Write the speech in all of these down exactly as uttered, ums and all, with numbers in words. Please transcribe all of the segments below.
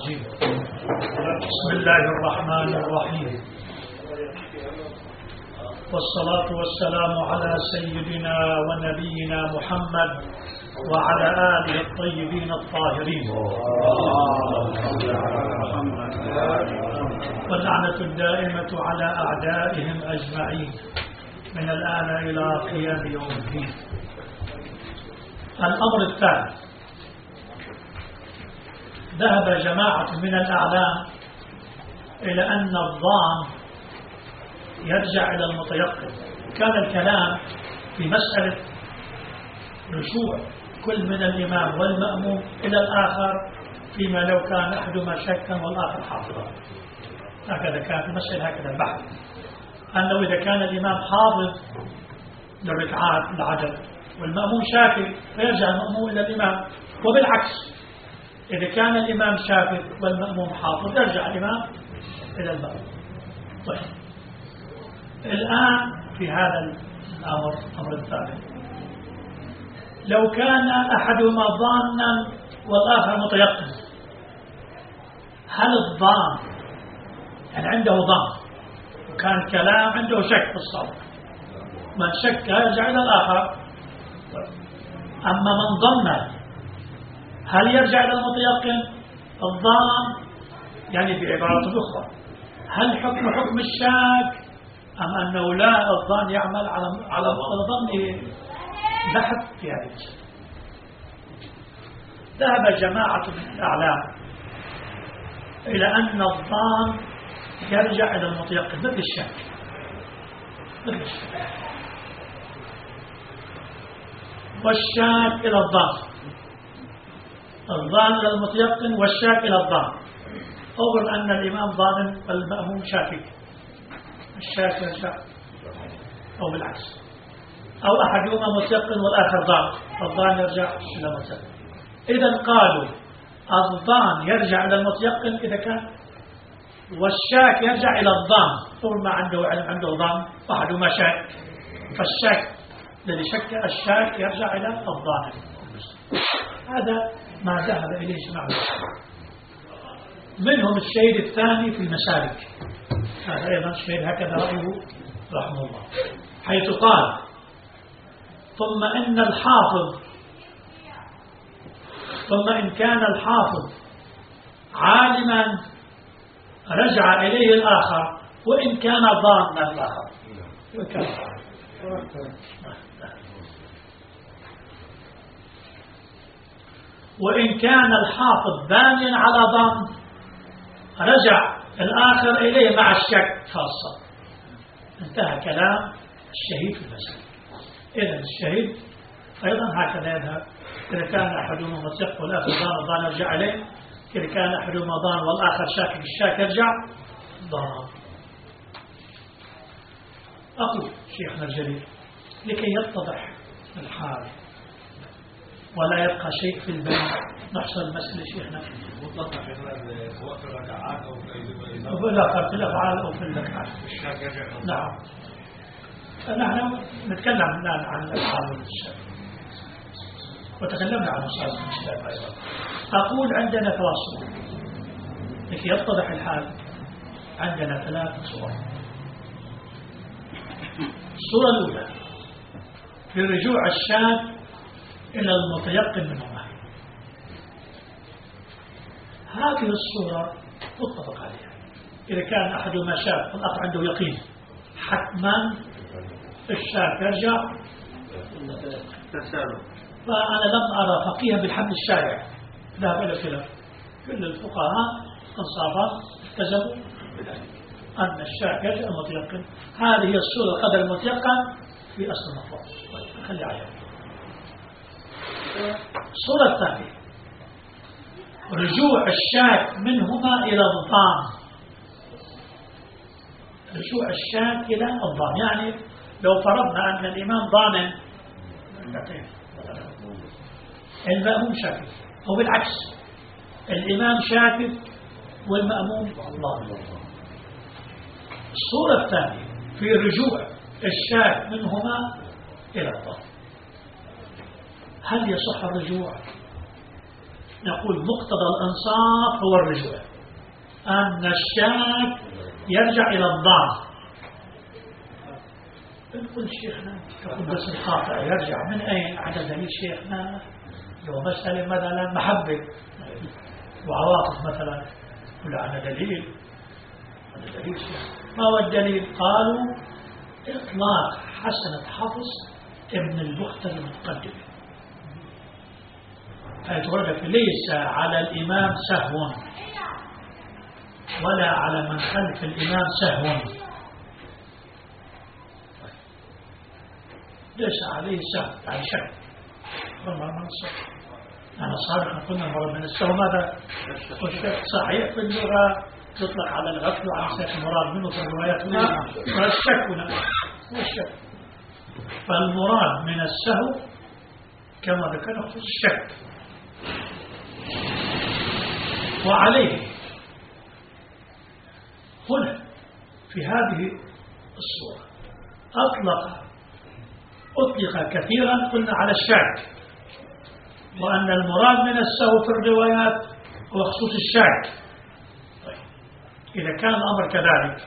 بسم الله الرحمن الرحيم، والصلاة والسلام على سيدنا ونبينا محمد وعلى آله الطيبين الطاهرين، واللعنة الدائمة على أعدائهم أجمعين من الآن إلى قيام يوم الدين. الأمر الثالث، ذهب جماعة من الأعلام إلى أن الظان يرجع إلى المتيقن. كان الكلام في مسألة رجوع كل من الإمام والمأموم إلى الآخر فيما لو كان أحدهما شاكا والآخر حافظا. هكذا كان في مسألة، هكذا البحث، أنه إذا كان الإمام حافظ للركعات العدد والمأموم شاكك فيرجع المأموم إلى الإمام، وبالعكس إذا كان الإمام شاكك والمأموم حافظ يرجع الإمام إلى المأموم. طيب، الآن في هذا الأمر الأمر الثالث، لو كان أحدهما ظانا والآخر متيقن، هل الظان يعني عنده ظن وكان كلام عنده شك في الصوت، من شك يرجع إلى الآخر. أما من ظن هل يرجع إلى المتيقن؟ الظان يعني بعبارة أخرى، هل حكم حكم الشاك أم أنه لا الظان يعمل على على ظنه؟ بحث في هذه المسألة. ذهب جماعة من الأعلام إلى أن الظان يرجع إلى المتيقن مثل الشاك، مثل الشاك، والشاك إلى الظان، الظان إلى المتيقن والشاك إلى الظان. أول أن الإمام ظان والمأموم شاكك، الشاك يرجع، أو بالعكس، أو أحدهما متيقن والآخر ظان، الظان يرجع إلى المتيقن. إذا قالوا الظان يرجع إلى المتيقن إذا كان، والشاك يرجع إلى الظان طول ما عنده علم عنده ظان، أحدهما شاك، فالشاك الذي شك الشاك يرجع إلى الظان. هذا ما ذهب إليه جماعة منهم. الشهيد الثاني في المسالك، هذا أيضا الشهيد هكذا رأيه رحمه الله، حيث قال: ثم إن الحافظ ثم إن كان الحافظ عالما رجع إليه الآخر، وإن كان ظانا الآخر. وإن كان الحافظ بانيا على ظن رجع الآخر إليه مع الشك خاصة. انتهى كلام الشهيد في المسألة. إذن الشهيد أيضا هكذا يذهب، إذا كان أحدهما متيقن والآخر ظان الظان يرجع إليه، إذا كان أحدهما ظان والآخر شاك الشاك يرجع ظان. أقول شيخنا الجليل لكي يتضح الحال ولا يبقى شيء في البين، نحصل المسألة شيخنا مطلقا في وقت الركعات أو في الأفعال في الأفعال أو في الركعات. نعم، نحن نتكلم الآن عن الأفعال والشاك، وتكلمنا عن مصادر الشاك أيضا. أقول عندنا ثلاث صور لكي يتضح الحال. عندنا ثلاث صور. الصورة الأولى في رجوع الشاك إلى المتيقن منهما. هذه الصورة متفق عليها. إذا كان أحدهما شاك والآخر عنده يقين، حتما الشاك يرجع. فأنا لم أرى فقيها بالحمل الشائع ذهب إلى خلاف. كل الفقهاء انصافا التزموا بذلك أن الشاك يرجع المتيقن. هذه هي الصورة قدر المتيقن في أصل المطلوب. خلي عليها. الصورة الثانية رجوع الشاك منهما إلى الظان. رجوع الشاك إلى الظان، يعني لو فرضنا أن الإمام ظان المأموم شاكك، أو بالعكس الإمام شاكك والمأموم ظان. الصورة الثانية في رجوع الشاك منهما إلى الظان. هل يصح الرجوع نقول مقتضى الإنصاف هو الرجوع، أن الشاك يرجع إلى الضعف. نقول شيخنا يقول بس الخاطئ يرجع من أين؟ على دليل شيخنا لو مسألة مثلا محبة وعواطف مثلا، ولا على دليل على دليل شيخ. ما هو الدليل؟ قالوا إطلاق حسنة حفص ابن البختري المتقدم، فيتردد ليس على الإمام سهو ولا على من خلف الإمام سهو، ليس عليه سهو يعني شك. أنا صادق قلنا المراد من السهو ماذا؟ والشك صحيح في اللغة تطلق على الغفل وعن سيف المراد منه في الروايات هنا الشك هنا هو الشك. فالمراد من السهو كما ذكرنا في الشك. وعليه هنا في هذه الصورة أطلق أطلق كثيرا قلنا على الشك، وأن المراد من السهو في الروايات هو خصوص الشك. طيب إذا كان الأمر كذلك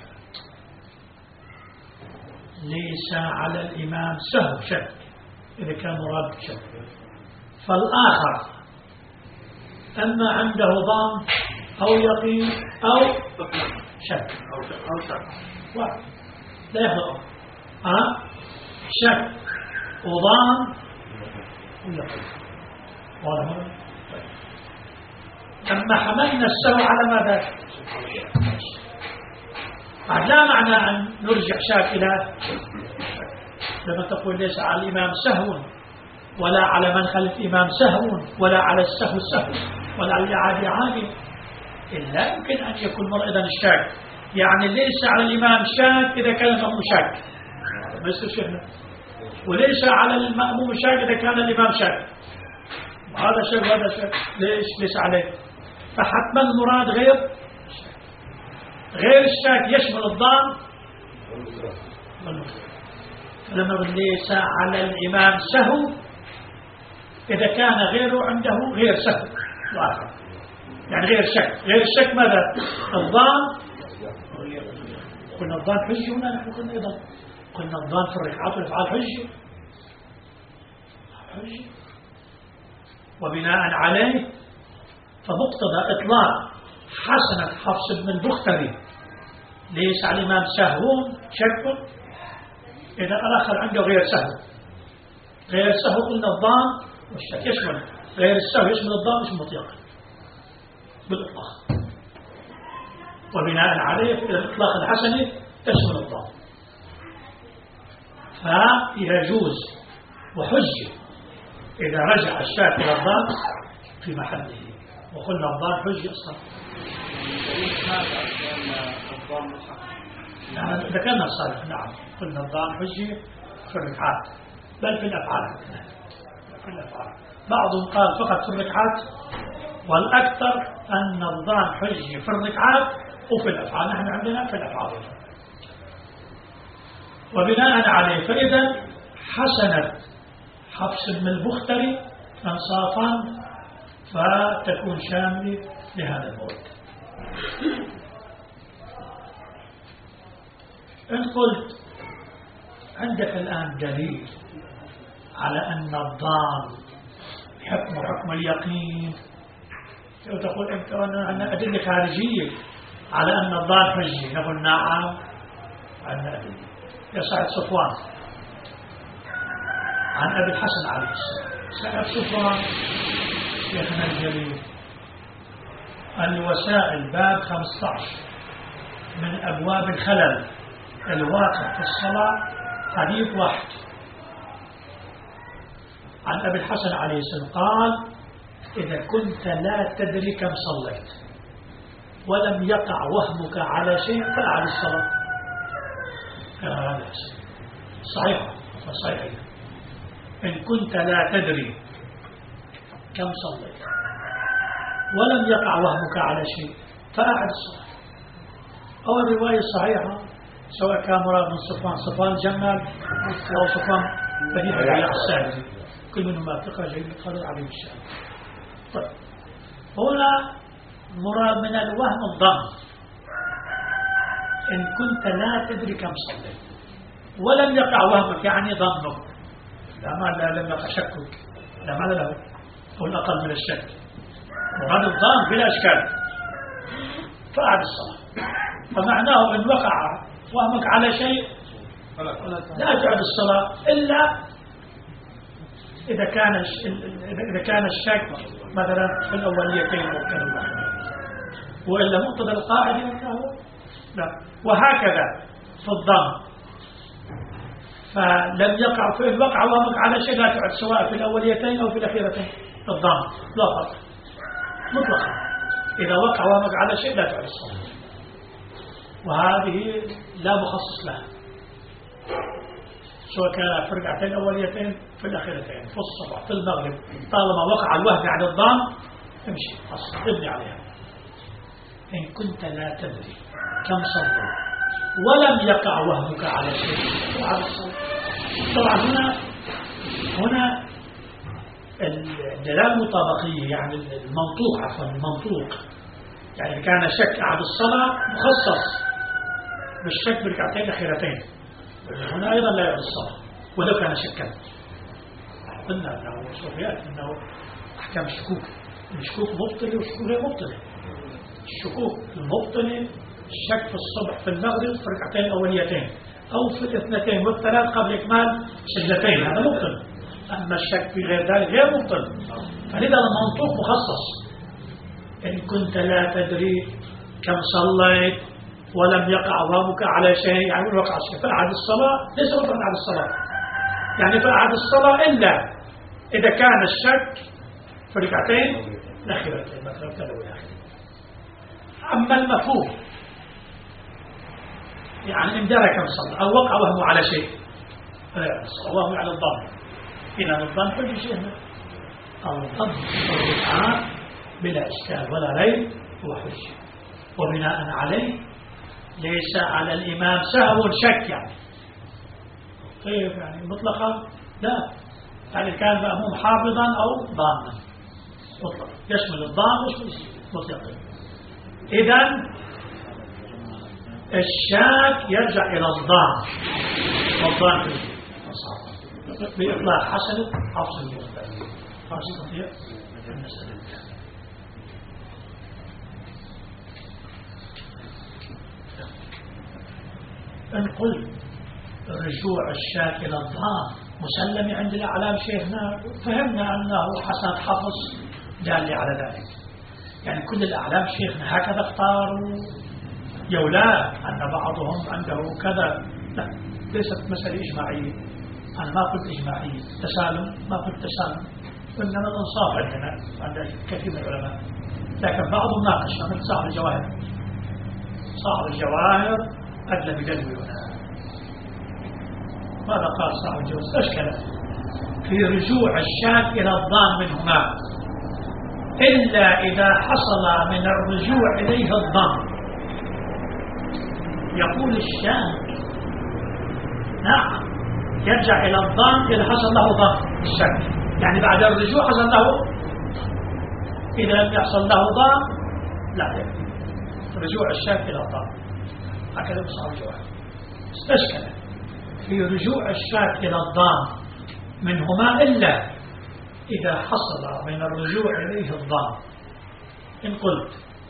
ليس على الإمام سهو شك إذا كان مراد شك، فالآخر أما عنده ظن أو يقين أو شك أو شك واحد لا يخلق أه؟ شك وظن ويقين. لما حملنا السهو على ماذا؟ لا معنى أن نرجع شاك إلى لما تقول ليس على الإمام سهو ولا على من خلف الإمام سهو ولا على السهو سهو ولا على الإعادة عادي، إلا يمكن أن يكون مر إذن الشاك، يعني ليس على الإمام شاك إذا كان المأموم شاك مثل شيخنا، وليس على المأموم شاك إذا كان الإمام شاك، هذا شك وهذا شك، ليش ليس عليه؟ فحتما المراد غير غير الشاك يشمل الظن والمسلم. فلما نقول ليس على الإمام سهو إذا كان غيره عنده غير سهو وآخر، يعني غير شك. غير الشك ماذا؟ الظن. قلنا الظن حجة هنا، نحن قلنا أيضا قلنا الظن في الركعات والأفعال حجة حجة وبناء عليه فمقتضى إطلاق حسنة حفص بن البختري ليس على الإمام سهو شك إذا الآخر عنده غير سهو. غير السهو قلنا الظن والشك يشمل غير السهو يشمل الظن مش مطلقا بالإطلاق، وبناء عليه في الإطلاق الحسني يشمل الظن، فيجوز وحجة إذا رجع الشاك إلى الظن في محله. وقلنا الظن حجة أصلا. يعني ذكرنا الصالح نعم قلنا الظن حجة في الركعات بل في الأفعال. في الأفعال بعضهم قال فقط في الركعات، والأكثر أن الظن حجة في الركعات وفي الأفعال. نحن عندنا في الأفعال. وبناء عليه فإذا حسنت حفص بن البختري انصافا فتكون شاملة لهذا المورد. إن قلت عندك الآن دليل على أن الظن حكم حكم اليقين، وتقول أنت أن أدلة خارجية على أن الظن حجة، نقول نعم عندنا أدلة. يا سعد صفوان عن أبي الحسن عليه السلام. سعد صفوان شيخنا الجليل الوسائل باب خمسة عشر من أبواب الخلل الواقع في الصلاة حديث واحد عن أبي الحسن عليه السلام قال إذا كنت لا تدري كم صليت ولم يقع وهمك على شيء فأعد الصلاة. هذا صحيح صحيح. إن كنت لا تدري كم صليت ولم يقع وهمك على شيء فأعد الصلاة. أو الرواية الصحيحة سواء كان مراد من صفوان صفوان الجمال أو صفوان بني حبيب الساعدي كل منهما ثقة جيد قالوا عليه الشام. طيب هنا مراد من الوهم الظن. إن كنت لا تدري كم صليت ولم يقع وهمك يعني ظنك، لا ما لا لم يقع شكك، لا معنى له، هو الأقل من الشك. وهذا الظن بلا إشكال فأعد الصلاة. فمعناه إن وقع وهمك على شيء لا تعد الصلاة إلا إذا كان إذا كان الشك مثلا في الأوليتين ممكن الواحد، وإلا مقتضى القاعدة أنه لا. وهكذا في الظن، فلم يقع في الوقع وهمك على شيء لا تعد سواء في الأوليتين أو في الأخيرتين. الظن لا فرق مطلقا، إذا وقع وهمك على شيء لا تعد الصلاة، وهذه لا مخصص لها سواء كان في الركعتين الأوليتين في الأخيرتين في الصبح في المغرب، طالما وقع الوهم عن الظن امشي أصلا ابني عليها. إن كنت لا تدري كم صلوا ولم يقع وهمك على شيء على الصلاة. طبعا هنا هنا الدلالة المطابقية يعني المنطوق عفوا المنطوق، يعني كان شك عن الصلاة مخصص بالشك بالركعتين الأخيرتين، هنا أيضا لا يعد الصلاة ولو كان شكا. قلنا أنه صوفيات أنه أحكام الشكوك، الشكوك مبطلة والشكوك غير مبطلة. الشكوك المبطلة الشك في الصبح في المغرب في الركعتين الأوليتين أو في الاثنتين والثلاث قبل إكمال سجدتين، هذا مبطل. أما الشك في غير ذلك غير مبطل، فلذا المنطوق مخصص. إن كنت لا تدري كم صليت ولم يقع وهمك على شيء يعني وقع شيء فأعد الصلاة، ليس مطلقا على الصلاة، يعني فأعد الصلاة إلا إذا كان الشك في ركعتين الأخيرتين مثلا الأولى. أما المفهوم يعني إن درى كم صلى أو وقع وهمه على شيء فلا يعد الصلاة، وهو على الظن. إذا الظن كل شيء الظن الركعات بلا إشكال ولا ريب هو حجة، وبناء عليه ليس على الإمام سهو شك يعني كيف يعني مطلقا لا، يعني كان مأموم حافظا أو ضامنا مطلقا، يشمل الضام ويشمل مطلقا. إذن الشاك يرجع إلى الضام، والضام بإطلاق حسن حفظ المستقبل حفظ المستقبل المسألة. إن قلت رجوع الشاك إلى الضام مسلم عند الأعلام شيخنا، فهمنا أنه حسن حفظ دال على ذلك، يعني كل الأعلام شيخنا هكذا اختاروا يولا أن بعضهم عنده كذا، لا ليست مسألة إجماعية. أنا ما قلت إجماعية تسالم، ما قلت تسالم، إنما الإنصاف عندنا عند كثير من العلماء، لكن بعضهم ناقش مثل صاحب الجواهر. صاحب الجواهر أدلى بدلو هنا. ماذا قال صاحب الجواهر؟ أشكل في رجوع الشاك إلى الظان منهما إلا إذا حصل من الرجوع إليه الظن. يقول الشاك نعم يرجع إلى الظن إذا حصل له ظن الشك، يعني بعد الرجوع حصل له، إذا لم يحصل له ظن لا يكفي رجوع الشاك إلى الظن. هكذا بصعب الجواب استشكل في رجوع الشاك إلى الظن منهما إلا إذا حصل من الرجوع إليه الظن. إن قلت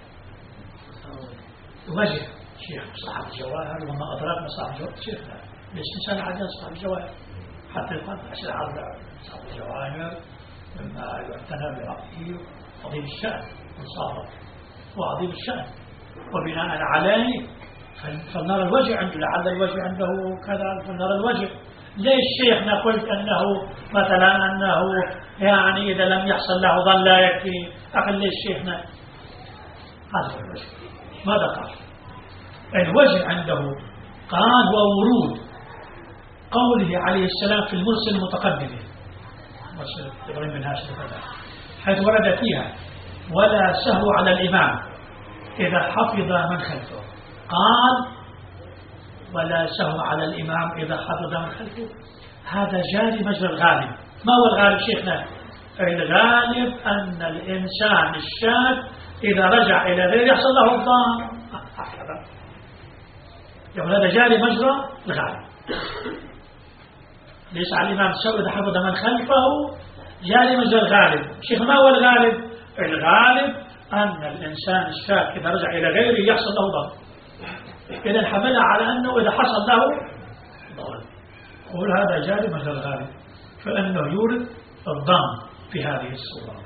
وجه شيخ صاحب الجواهر وما أدراك صاحب الجواهر شيخنا ليش نسأل عن صاحب الجواهر حتى يقال أشياء عن صاحب الجواهر مما يعتنى برأيه عظيم الشأن والصابر وعظيم الشأن، وبناء عليه فلنرى الوجه عنده، لعل الوجه عنده كذا فلنرى الوجه. ليش شيخنا قلت أنه مثلا أنه يعني إذا لم يحصل له ظن لا يكفي؟ أقل ليش شيخنا هذا هو الوجه. ماذا قال؟ الوجه عنده قال وورود قوله عليه السلام في المرسل المتقدم مرسل إبراهيم بن هاشم حيث ورد فيها ولا سهو على الإمام إذا حفظ من خلفه. قال ولا سهو على الإمام إذا حفظ من خلفه، هذا جاري مجرى الغالب. ما هو الغالب شيخنا؟ الغالب أن الإنسان الشاذ إذا رجع إلى غير يحصل له الضام. هكذا يقول هذا جاري مجرى الغالب. ليس على الإمام السوي إذا حفظ من خلفه جاري مجرى الغالب. شيخ ما هو الغالب؟ الغالب أن الإنسان الشاذ إذا رجع إلى غيره يحصل له ضام. إذا حملها على أنه إذا حصل له ضام قول هذا جاري مجرى الغالب، فإنه يورد الضام في هذه الصورة.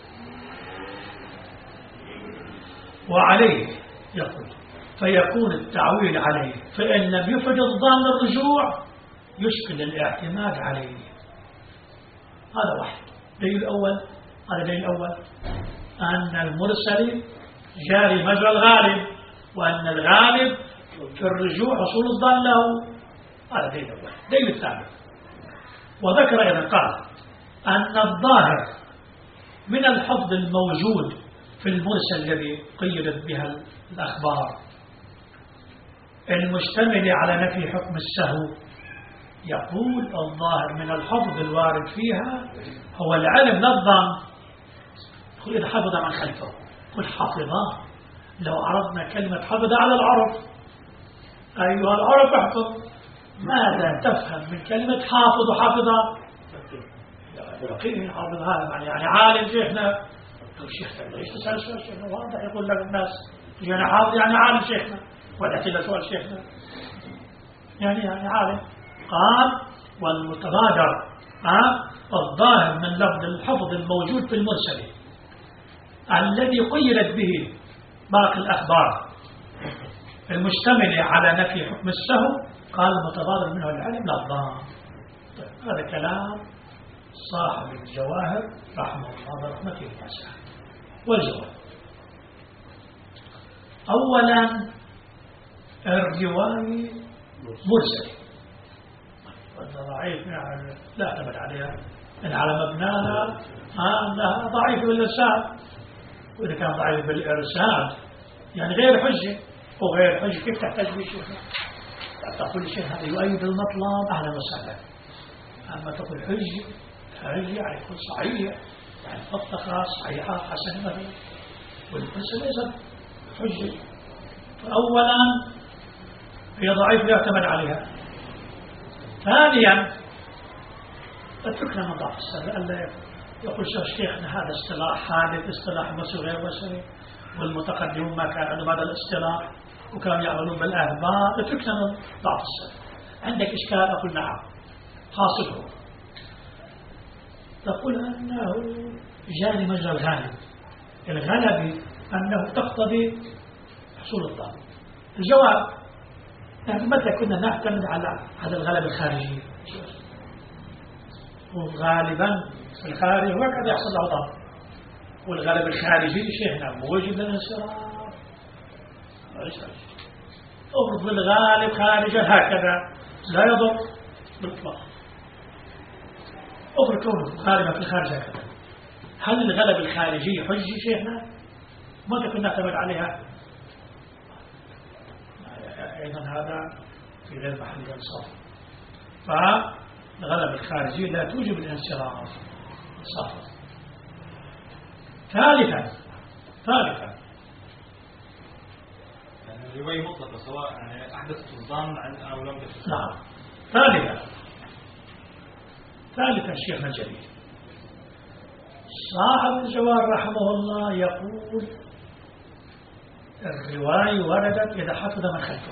وعليه يقول فيكون التعويل عليه، فإن لم يفرد الضام الرجوع يشكل الاعتماد عليه. هذا واحد. دليل الأول هذا دليل الأول أن المرسل جاري مجرى الغالب، وأن الغالب في الرجوع حصول الضام له. هذا دليل الأول. دليل الثاني وذكر إذا قال أن الظاهر من الحفظ الموجود في المرسل الذي قيدت بها الأخبار المشتمل على نفي حكم السهو، يقول الظاهر من الحفظ الوارد فيها هو العلم نظم. قل إذا حفظ من خلفه قل حفظه. لو عرضنا كلمة حفظ على العرف، أيها العرف احفظ، ماذا تفهم من كلمة حافظ وحافظة؟ يقين حافظ هذا يعني عالم شيخنا. لو شيخنا ليش تسأل سؤال شيخنا؟ واضح يقول لك الناس يعني حافظ يعني عالم شيخنا، ولا كذا سؤال شيخنا يعني يعني عالم. قال والمتبادر ها الظاهر من لفظ الحفظ الموجود في المرسل الذي قيدت به باقي الأخبار المشتمل على نفي حكم السهو، قال المتبادر منه العلم لا الضام. طيب هذا كلام صاحب الجواهر رحمه الله برحمته الواسعة. والجواب أولا الرواية مرسلة ضعيف يعني لا اعتمد عليها إن على مبناها أنها ضعيف بالإرسال، وإذا كان ضعيف بالإرسال يعني غير حجة وغير حجة كيف تحتاج به شيخ؟ تقول شيء هذا يؤيد المطلب أهلا وسهلا. أما تقول حجة حجة يعني يكون صحيح يعني فطقة صحيحة حسنة مثلا، والمرسل ليست حجة. فأولا هي ضعيف لا يعتمد عليها. ثانيا اتركنا من ضعف السنة ألا يقول شيخنا هذا اصطلاح حادث اصطلاح مصري غير مصري، والمتقدمون ما كان عندهم هذا الاصطلاح وكانوا يعملون بالأخبار. اتركنا من ضعف السنة. عندك إشكال؟ أقول نعم حاصله. تقول أنه جاري مجرى الغالب. الغالب أنه تقتضي حصول الضام. الجواب يعني متى كنا نعتمد على على الغلب الخارجي؟ وغالبا في الخارج وكذا يحصل له ضام، والغلب الخارجي شيخنا موجب للانصراف. أفرض بالغالب خارجا هكذا لا يضر بالإطلاق. أفرض كونه غالبا في الخارج هكذا، هل الغلب الخارجي حجي شيخنا؟ متى كنا نعتمد عليها؟ أيضا هذا في غير محل الانصراف. فالغلب الخارجي لا توجب الانصراف صافا. ثالثا ثالثا يعني الرواية مطلقة سواء يعني أحدثت الظن أو لم تحدث. نعم. ثالثا ثالثا شيخنا الجليل صاحب الجواب رحمه الله يقول الرواية وردت إذا حفظ من خلفه.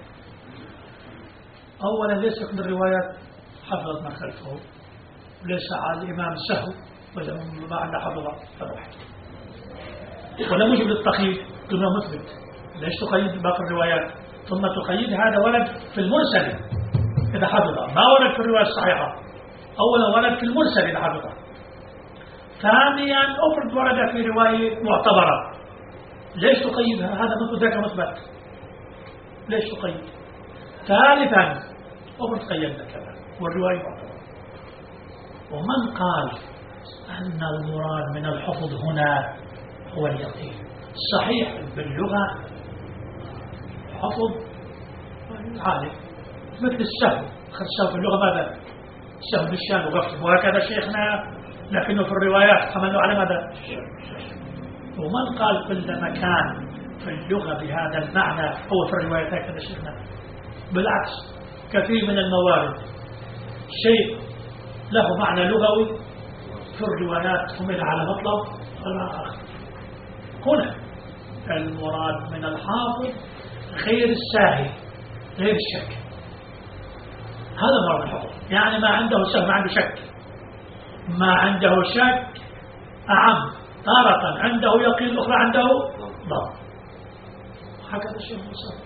أولا ليس كل الروايات حفظت من خلفه، ليس على الإمام سهو ولا معنى حفظ فواحد، ولا موجب للتقييد كما مثبت. ليش تقيد باقي الروايات ثم تقيد هذا ولد في المرسل إذا حفظ؟ ما ولد في الرواية الصحيحة. أولا ولد في المرسل إذا حفظ. ثانيا أفرض ورد في رواية معتبرة، ليش تقيدها؟ هذا مثل ذاك مثبت، ليش تقيد؟ ثالثا أفرض قيدنا كذا والرواية معتبرة. ومن قال أن المراد من الحفظ هنا هو اليقين صحيح باللغة حفظ عالم مثل السهو. السهو في اللغة ماذا؟ السهو بالشان وغفل وهكذا شيخنا لكنه في الروايات حملوا على ماذا؟ ومن قال كل مكان في اللغة بهذا المعنى هو في الروايات هكذا شيخنا؟ بالعكس، كثير من الموارد شيء له معنى لغوي في الروايات حمل على مطلب الآخر. هنا المراد من الحافظ غير الساهي غير الشك، هذا مراد الحافظ، يعني ما عنده سهل ما عنده شك، ما عنده شك أعم تارة عنده يقين، أخرى عنده ضبط، هكذا الشيء مصر.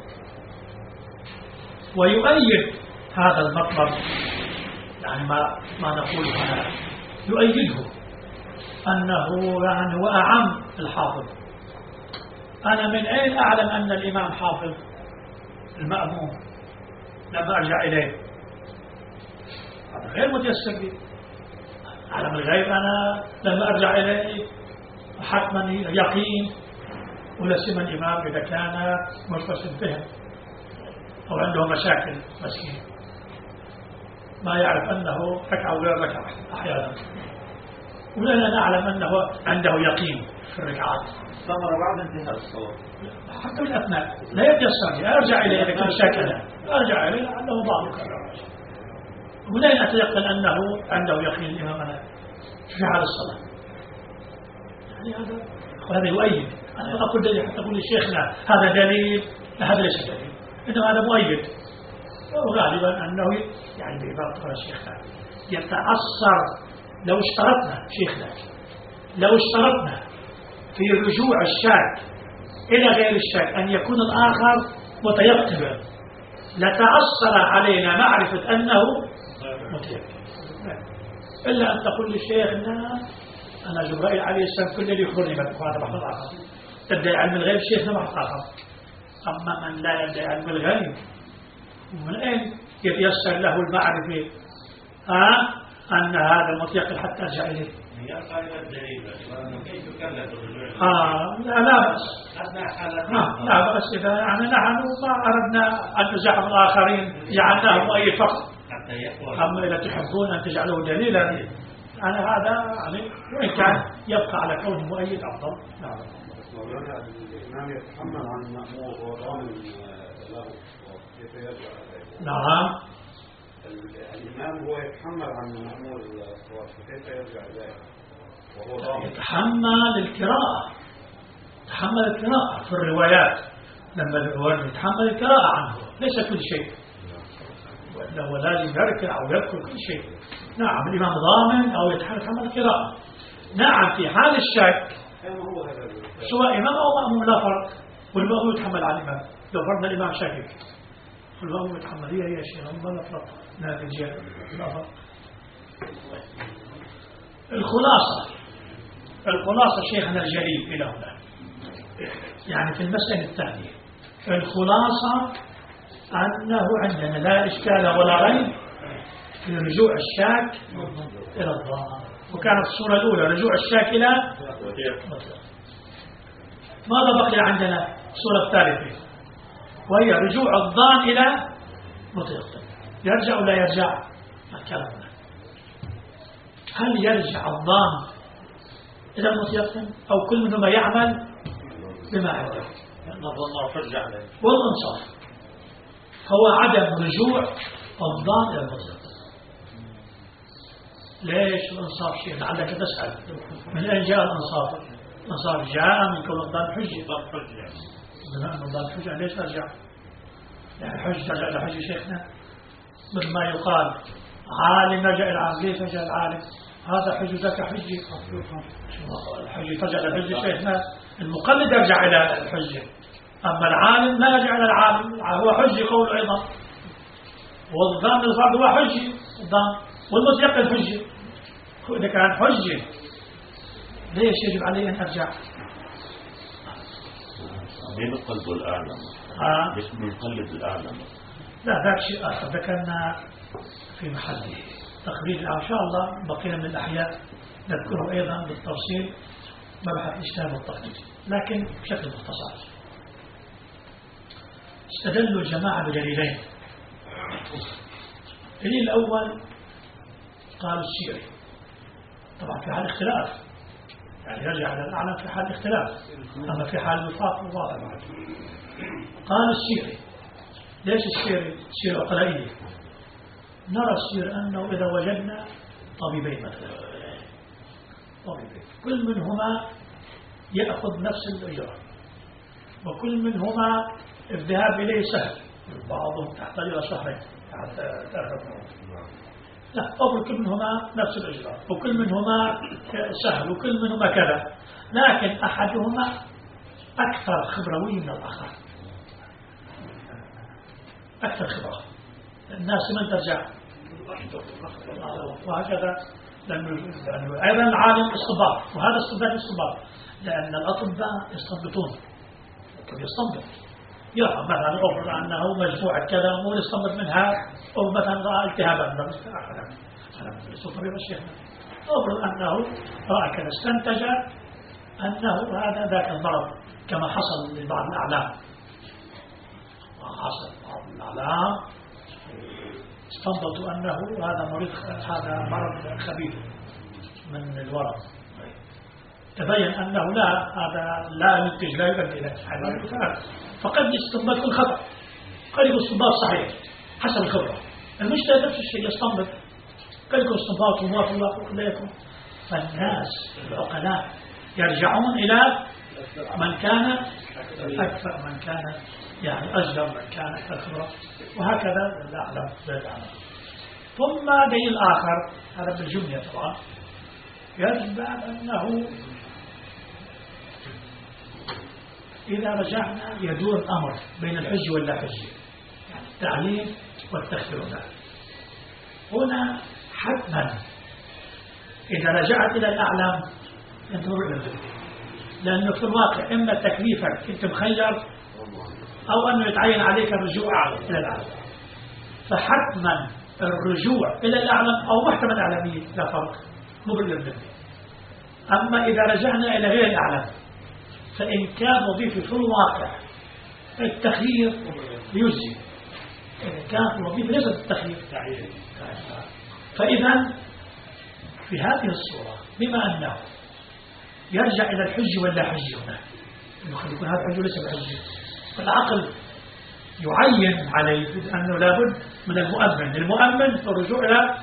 ويؤيد هذا المطلب يعني ما ما نقوله هنا، يؤيده أنه يعني هو أعم الحافظ. أنا من أين أعلم أن الإمام حافظ؟ المأموم لما أرجع إليه، هذا غير متيسر لي. أعلم الغيب أنا لما أرجع إليه حتما يقين، ولا سيما الإمام إذا كان مرتبط بهم أو عنده مشاكل مسكين ما يعرف أنه ركعة وغير ركعة أحيانا، ولا نعلم أنه عنده يقين في الركعات استمر بعد انتهاء الصلاة حتى من الأثناء لا يتيسر. أرجع إليه إذا كنت شاكلا، أرجع إليه لأنه بعض الكلام، ولا أتيقن أنه عنده يقين الإمام في حال الصلاة. يعني هذا وهذا يؤيد. أنا أقول دليل حتى أقول لشيخنا هذا دليل، لا هذا ليس دليل، إنما هذا مؤيد. وغالبا أنه يعني بعبارة شيخنا يتأثر. لو اشترطنا شيخنا لو اشترطنا في رجوع الشاك إلى غير الشاك أن يكون الآخر متيقنا لتأثر علينا معرفة أنه متيقن، إلا أن تقول للشيخ أنا جبرائيل عليه السلام كل اللي يخبرني هذا بحث آخر، تدعي علم الغيب شيخنا بحث آخر. أما من لا يدعي علم الغيب من أين يتيسر له المعرفة ها أن هذا متيقن حتى أرجع إليه؟ آه لا لا بأس، آه لا بأس إذا يعني نحن ما أردنا أن نزعم الآخرين جعلناه أي فقط، أما إذا تحبون أن تجعلوه دليلا أنا هذا يعني وإن كان يبقى على كونه مؤيد أفضل. نعم. الإمام يتحمل عن المأمور وضامن له كيف يرجع عليه؟ نعم. الإمام هو يتحمل عن المأمور كيف يرجع عليه وهو ضامن؟ يتحمل القراءة، يتحمل القراءة في الروايات، لما الرواية يتحمل القراءة عنه ليس كل شيء، هو لازم يركع أو يذكر كل شيء. نعم الإمام ضامن أو يتحمل القراءة. نعم في حال الشك سواء إمام أو مأموم لا فرق، والمأموم يتحمل على الإمام. لو فرضنا الإمام شاكك والمأموم يتحمل، هي هي شيء لا فرق لا رجال لا فرق. الخلاصة الخلاصة شيخنا الجليل إلى هنا يعني في المسألة الثانية، الخلاصة أنه عندنا لا إشكال ولا ريب في رجوع الشاك إلى الظاهر، وكانت الصورة الأولى رجوع الشاك إلى مطلق. ماذا بقي عندنا؟ الصورة الثالثة وهي رجوع الظان إلى مطلق. يرجع ولا يرجع؟ الكلام هل يرجع الظان إلى المطلق أو كل منهما يعمل بما عنده والإنصاف؟ هو عدم رجوع الظان إلى المطلق. ليش الإنصاف شيء؟ لعلك تسأل من أين جاء الإنصاف؟ الإنصاف جاء من كون الظان حجة، بما أن الظان حجة ليش أرجع؟ يعني حجة رجع لحجة شيخنا مثل ما يقال عالم رجع العالم، ليش رجع العالم؟ هذا حجة ذاك حجة، الحجة ترجع لحجة شيخنا، المقلد يرجع إلى الحجة، أما العالم لا يرجع إلى العالم، هو حجة قول أيضا، والظان الفرد هو حجة الظان، والمتيقن حجة. إذا كان حجة ليش يجب علي أن أرجع؟ من القلب الأعلم آه. مش من القلب الأعلم. لا ذاك شيء آخر ذكرنا في محله تقرير إن شاء الله. بقينا من الأحياء نذكره أيضا بالتفصيل مبحث اجتهاد التقليد، لكن بشكل مختصر. استدلوا الجماعة بدليلين. الدليل الأول قالوا السيري طبعا في حال اختلاف، يعني يرجع إلى الأعلم في حال اختلاف، أما في حال الوفاق واضح. قال السيري، ليش السيري؟ سيرة عقلائية. نرى السير أنه إذا وجدنا طبيبين مثلا، طبيبين كل منهما يأخذ نفس الأجرة، وكل منهما الذهاب إليه سهل، بعضهم تحتاج إلى شهرين حتى تعرف. لا، أو كل منهما نفس الأجرة، وكل منهما سهل، وكل منهما كذا، لكن أحدهما أكثر خبروي من الآخر، أكثر خبرة. الناس من ترجع وهكذا، لأنه أيضا العالم استنباط، وهذا استنباط استنباط، لأن الأطباء يستنبطون، كيف يستنبط؟ يرى مثلا أفرض أنه مجموعة كذا ويستنبط منها، أو مثلا رأى التهابا من أحد أنا لست طبيب الشيخ، أفرض أنه رأى كذا استنتج أنه هذا ذاك المرض، كما حصل لبعض الأعلام. حصل بعض الأعلام استنبطوا أنه هذا مريض، هذا مرض خبيث من الورم، تبين أنه لا، هذا لا ينتج، لا يؤدي إلى حيوان، فقد يستنبط كل خطأ، قد يكون استنباط صحيح حسب الخبرة. المشكلة نفس الشيء، يستنبط قد يكون استنباط موافق لا يكون. فالناس العقلاء يرجعون إلى من كان أكثر، من كان يعني أصغر، من كان أكثر خبرة، وهكذا لا أعلم لا تعلم. ثم دليل آخر، هذا بالجملة طبعا، يجب أنه إذا رجعنا يدور الأمر بين الحج واللا حج، يعني التعليم والتخفير. هنا حتما إذا رجعت إلى الأعلام ينتظر إلى الذكر، لأنه في الواقع إما تكليفك أنت مخير، أو أنه يتعين عليك الرجوع إلى الأعلام. فحتما الرجوع إلى الأعلام أو محكمة الأعلامية لا فرق، مو بالذكر. أما إذا رجعنا إلى غير الأعلام، فإن كان وظيفي في الواقع التخيير يجزي، إن كان الوظيفة ليست التخيير. فإذا في هذه الصورة، بما أنه يرجع إلى الحج ولا حج هنا، إنه قد يكون هذا الحج ليس بحج، فالعقل يعين عليه أنه لابد من المؤمن، المؤمن الرجوع إلى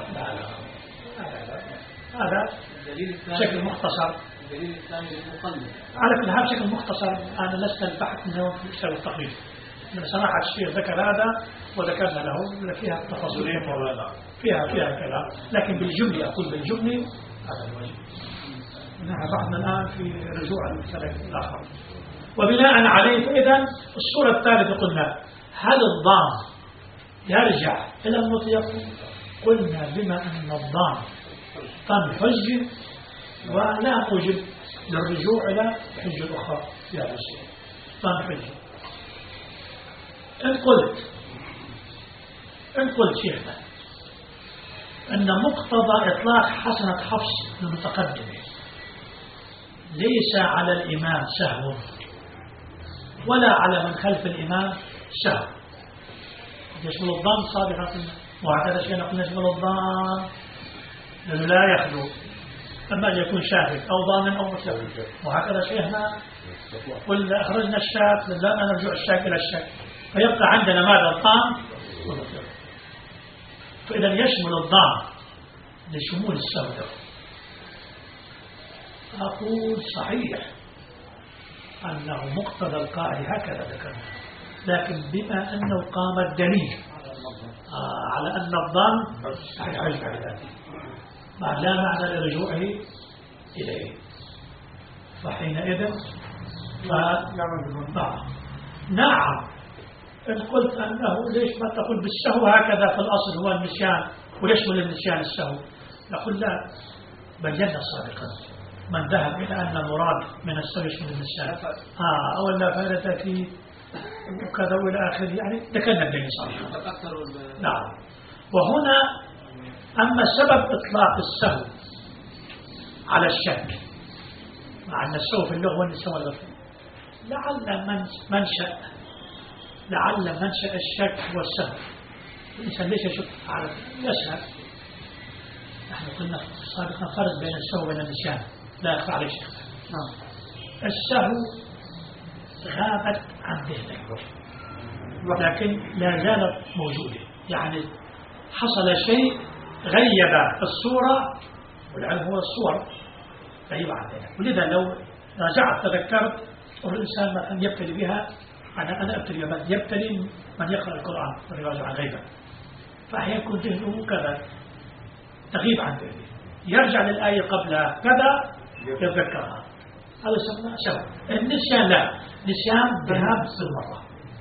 هذا بشكل مختصر. الدليل الثاني المقلد. على كل حال بشكل مختصر، أنا لست البحث منه في كتاب التقريب، من سماحة الشيخ ذكر هذا وذكرنا له، فيها تفاصيلين فيها فيها كلام، لكن بالجملة أقول بالجملة هذا الوجه. نحن بعضنا الآن في رجوع المسألة الآخر. وبناء عليه فإذا الصورة الثالثة قلنا هل الضام يرجع إلى المتيقن؟ قلنا بما أن الضام تنحج ولا موجب للرجوع إلى حج الأخرى في هذا الشيء، تنحج. إن قلت إن قلت شيخنا أن مقتضى إطلاق حسنة حفص المتقدمة ليس على الإمام سهو ولا على من خلف الإمام سهو، يشمل الضام صادقا، وهكذا شيء نقول يشمل الضام لأنه لا يخلو، أما يكون شاهد أو ضامن أو متلوث، وهكذا شيخنا قل أخرجنا الشاك لا نرجع الشاك إلى الشاك، فيبقى عندنا ماذا؟ الضام والمتلوث. فإذا يشمل الضام لشمول السوداء. أقول صحيح أنه مقتضى القاعدة هكذا ذكرنا، لكن بما أنه قام الدليل آه على أن الضام يحتاج على ذاته ما لا معنى لرجوعه إليه، فحينئذ ف... نعم. إن قلت أنه ليش ما تقول بالسهو هكذا في الأصل هو النسيان ويشمل النسيان السهو، نقول لا، بينا سابقا من ذهب إلى أن المراد من السهو يشمل النسيان آه أو لا فائدة في وكذا وإلى آخره، يعني ذكرنا الدليل صحيح. نعم. وهنا أما سبب إطلاق السهو على الشك، مع أن السهو في اللغة والنسيان والغفلة، لعل من منشأ لعل منشأ الشك والسهو الإنسان ليش يشك على يسهل نحن قلنا سابقا فرق بين السهو وبين النسيان لا يخفى عليه شيء. نعم. السهو غابت عن ذهنك ولكن لا زالت موجودة، يعني حصل شيء غيب الصورة، والعلم هو الصور غيب عن ذهنك. ولذا لو رجعت تذكرت الإنسان مثلا يبتلي بها، أنا أنا أبتلي من يبتلي من يقرأ القرآن والرواية عن غيبة، فأحيانا يكون ذهنه كذا تغيب عن ذهنه، يرجع للآية قبلها كذا يتذكرها، هذا يسمى سهو. النسيان لا، نسيان ذهاب بالمرة.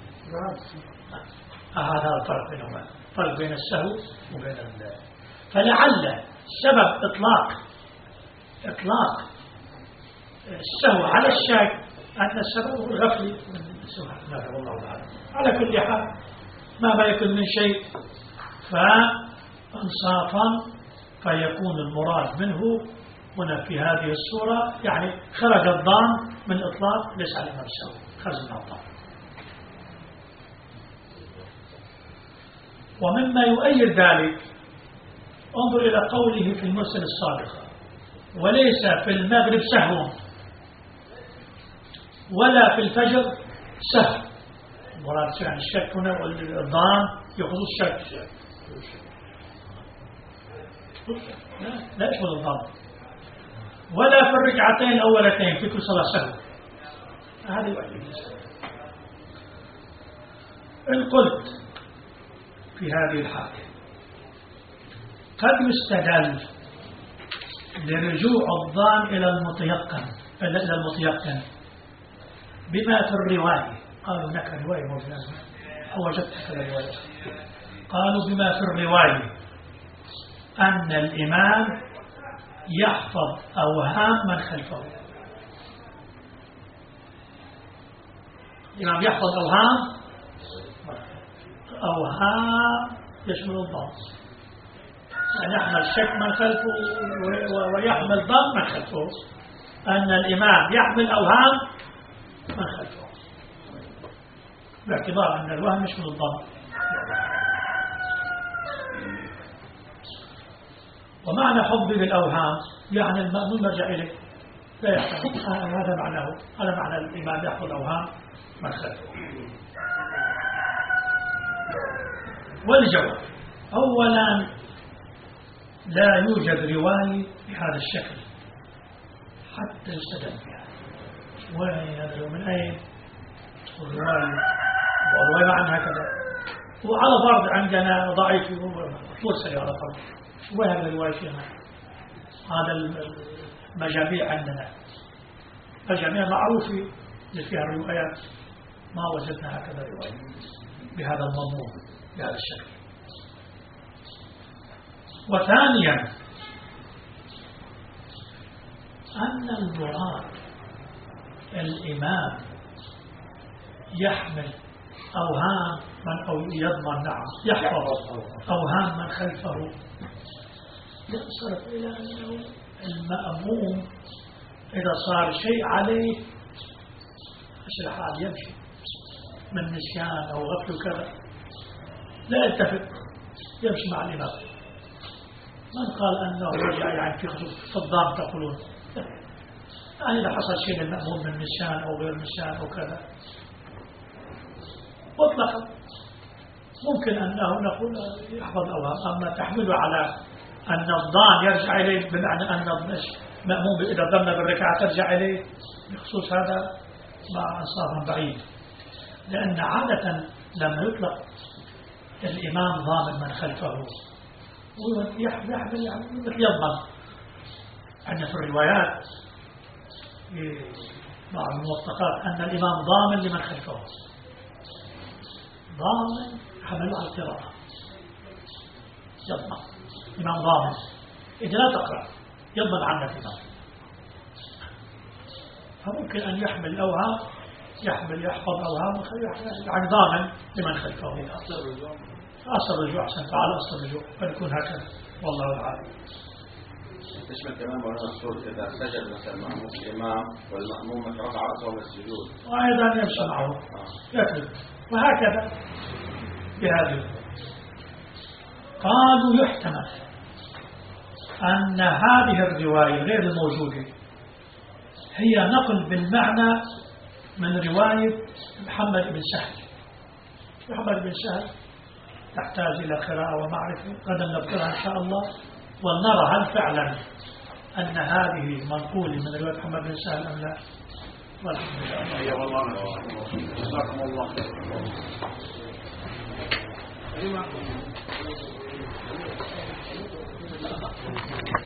هذا الفرق بينهما، فرق بين السهو وبين ال... فلعل سبب إطلاق إطلاق السهو على الشك أن السبب هو الغفل من السهو، والله تعالى. على كل حال ما يكون من شيء فانصافا فيكون المراد منه هنا في هذه الصورة، يعني خرج الظان من إطلاق ليس على نفسه، خرج من الظان. ومما يؤيد ذلك انظر إلى قوله في المرسل السابقة: وليس في المغرب سهو ولا في الفجر سهو. مراد يعني الشك هنا والظان يأخذ الشك، لا لا يشمل الظان. ولا في الركعتين الأولتين في كل صلاة سهو، هذا يؤيد. إن قلت في هذه الحالة قد يستدل لرجوع الظان إلى المتيقن إلى المتيقن بما في الرواية. قالوا لك الرواية موجودة أو وجدت كذا رواية. قالوا بما في الرواية أن الإمام يحفظ أوهام من خلفه. الإمام يحفظ أوهام أوهام يشمل الظن، أن يحمل شك من خلفه ويحمل ظن من خلفه، أن الإمام يحمل أوهام من خلفه باعتبار أن الوهم يشمل الظن. ومعنى حب بالأوهام يعني المأمون يرجع إليه لا يحتمل، هذا معناه، هذا معنى الإمام يحفظ أوهام من خلفه. والجواب: أولا لا يوجد رواية بهذا الشكل حتى يستدل بها. وين هذا من أين؟ الرواية والرواية عنها كذا، وعلى فرض عندنا ضعيف مرسل على فرض، وين هذا الرواية فيها؟ هذا المجاميع عندنا مجاميع معروفة اللي فيها الروايات، ما وجدنا هكذا رواية بهذا المضمون بهذا الشكل. وثانيا أن المراد الإمام يحمل أوهام من أو يضمن نعم يحفظ أوهام من خلفه، ينصرف إلى أنه المأموم إذا صار شيء عليه مش الحال يمشي من نسيان أو غفل وكذا لا يتفق يمشي مع الإمام. من قال أنه رجع يعني في خصوص في الضام تقولون يعني إذا حصل شيء للمأموم من نسيان أو غير نسيان أو كذا مطلقا ممكن أنه نقول يحفظ الأوهام، أما تحمله على أن الضان يرجع إليه بمعنى أن المأموم إذا ضمن بالركعة ترجع إليه بخصوص هذا مع أنصاف بعيد، لأن عادة لما يطلق الإمام ضامن من خلفه ويحمل يعني مثل يضمن. عندنا في الروايات مع الموثقات أن الإمام ضامن لمن خلفه، ضامن حمله على القراءة يضمن، إمام ضامن إذا لا تقرأ يضمن عنك الإمام، فممكن أن يحمل الأوهام يحمل يحفظ أوهام يعني ضامن لمن خلفه. أصل الرجوع أحسن تعالى أصل الرجوع فنكون هكذا والله أعلم. تشمل كمان مولانا الصورة إذا سجد مثلا مأموم الإمام والمأموم رفع رأسه من السجود وأيضا يمشي معه يكذب وهكذا بهذه. قالوا يحتمل أن هذه الرواية غير الموجودة هي نقل بالمعنى من رواية محمد بن سهل. محمد بن سهل تحتاج إلى قراءة ومعرفة، غدا نذكرها إن شاء الله ونرى هل فعلا أن هذه منقولة من رواية محمد بن سهل أم لا. والله جزاكم الله خير.